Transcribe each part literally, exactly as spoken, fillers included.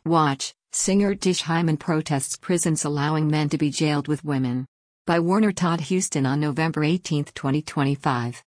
Watch, singer Tish Hyman protests prisons allowing men to be jailed with women. By Warner Todd Huston on November eighteenth, twenty twenty-five.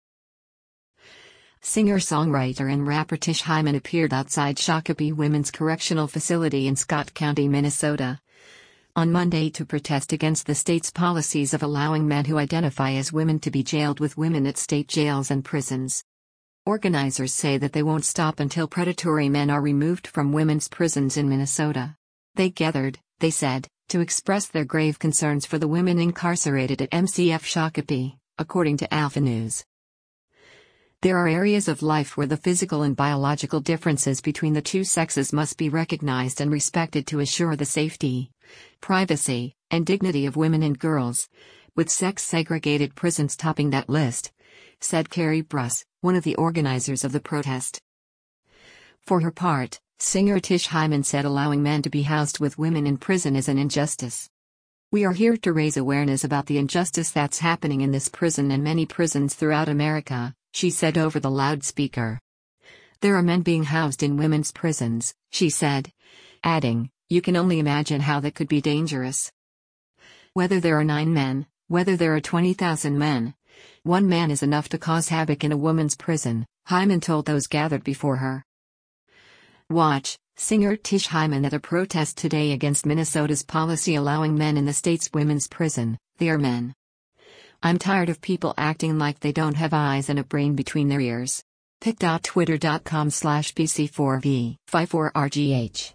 Singer-songwriter and rapper Tish Hyman appeared outside Shakopee Women's Correctional Facility in Scott County, Minnesota, on Monday to protest against the state's policies of allowing men who identify as women to be jailed with women at state jails and prisons. Organizers say that they won't stop until predatory men are removed from women's prisons in Minnesota. They gathered, they said, to express their grave concerns for the women incarcerated at M C F Shakopee, according to Alpha News. There are areas of life where the physical and biological differences between the two sexes must be recognized and respected to assure the safety, privacy, and dignity of women and girls, with sex-segregated prisons topping that list, said Carrie Bruss, one of the organizers of the protest. For her part, singer Tish Hyman said allowing men to be housed with women in prison is an injustice. "We are here to raise awareness about the injustice that's happening in this prison and many prisons throughout America," she said over the loudspeaker. "There are men being housed in women's prisons," she said, adding, "You can only imagine how that could be dangerous. Whether there are nine men, whether there are twenty thousand men, one man is enough to cause havoc in a woman's prison," Hyman told those gathered before her. Watch, singer Tish Hyman at a protest today against Minnesota's policy allowing men in the state's women's prison. "They are men. I'm tired of people acting like they don't have eyes and a brain between their ears." pic dot twitter dot com slash P C four V five four R G H.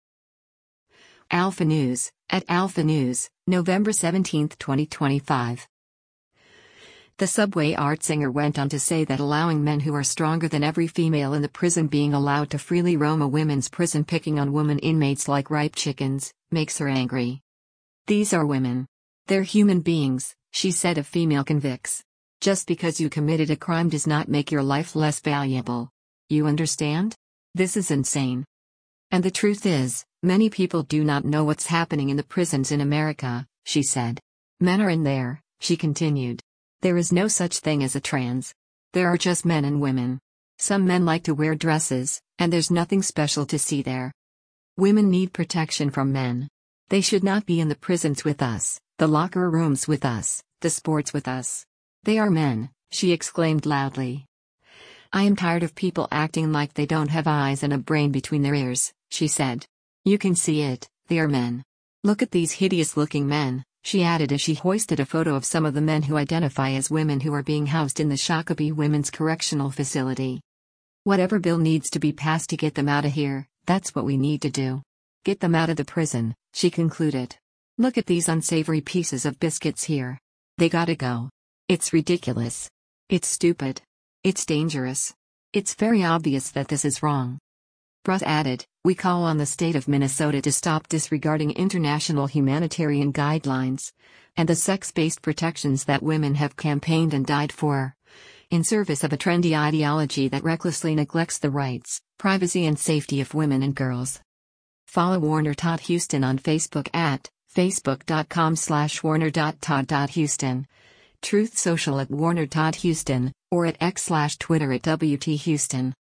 Alpha News, at Alpha News, November seventeenth, twenty twenty-five. The Subway art singer went on to say that allowing men who are stronger than every female in the prison being allowed to freely roam a women's prison picking on woman inmates like ripe chickens, makes her angry. "These are women. They're human beings," she said of female convicts. "Just because you committed a crime does not make your life less valuable. You understand? This is insane. And the truth is, many people do not know what's happening in the prisons in America," she said. "Men are in there," she continued. "There is no such thing as a trans. There are just men and women. Some men like to wear dresses, and there's nothing special to see there. Women need protection from men. They should not be in the prisons with us, the locker rooms with us, the sports with us. They are men," she exclaimed loudly. "I am tired of people acting like they don't have eyes and a brain between their ears," she said. "You can see it, they are men. Look at these hideous-looking men," she added as she hoisted a photo of some of the men who identify as women who are being housed in the Shakopee Women's Correctional Facility. "Whatever bill needs to be passed to get them out of here, that's what we need to do. Get them out of the prison," she concluded. "Look at these unsavory pieces of biscuits here. They gotta go. It's ridiculous. It's stupid. It's dangerous. It's very obvious that this is wrong." Bruss added, "We call on the state of Minnesota to stop disregarding international humanitarian guidelines and the sex-based protections that women have campaigned and died for, in service of a trendy ideology that recklessly neglects the rights, privacy and safety of women and girls." Follow Warner Todd Huston on Facebook at facebook dot com slash warner dot todd dot huston, Truth Social at Warner Todd Huston, or at X slash Twitter at W T Huston.